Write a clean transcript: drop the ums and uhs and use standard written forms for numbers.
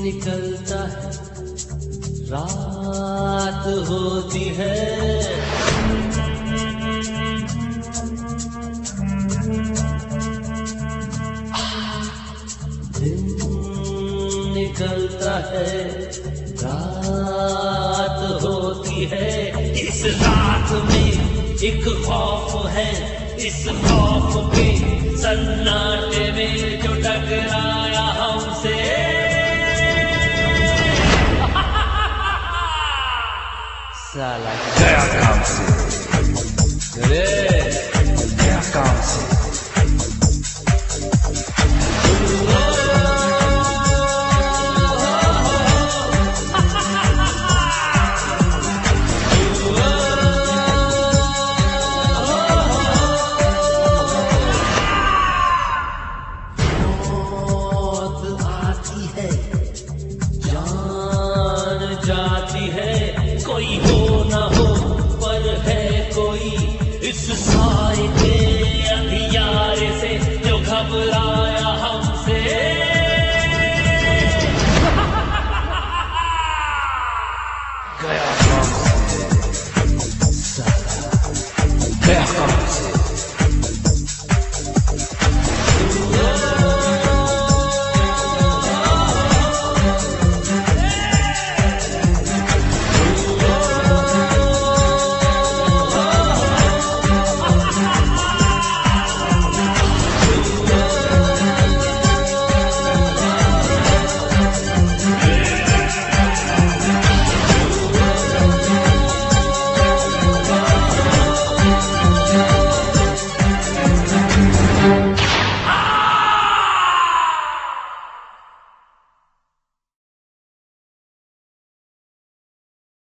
निकलता है, रात होती है। दिन निकलता है, रात होती है। इस रात में एक खौफ है, इस खौफ के सन्नाटे में जो टकराया हमसे, साला गया काम से, गया काम से। मौत आती है, जान जाती है।